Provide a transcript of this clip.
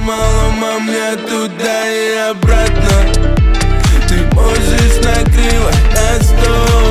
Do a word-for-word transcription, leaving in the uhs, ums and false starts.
лома-лома мне туда и обратно. Ты можешь накрывать на стол.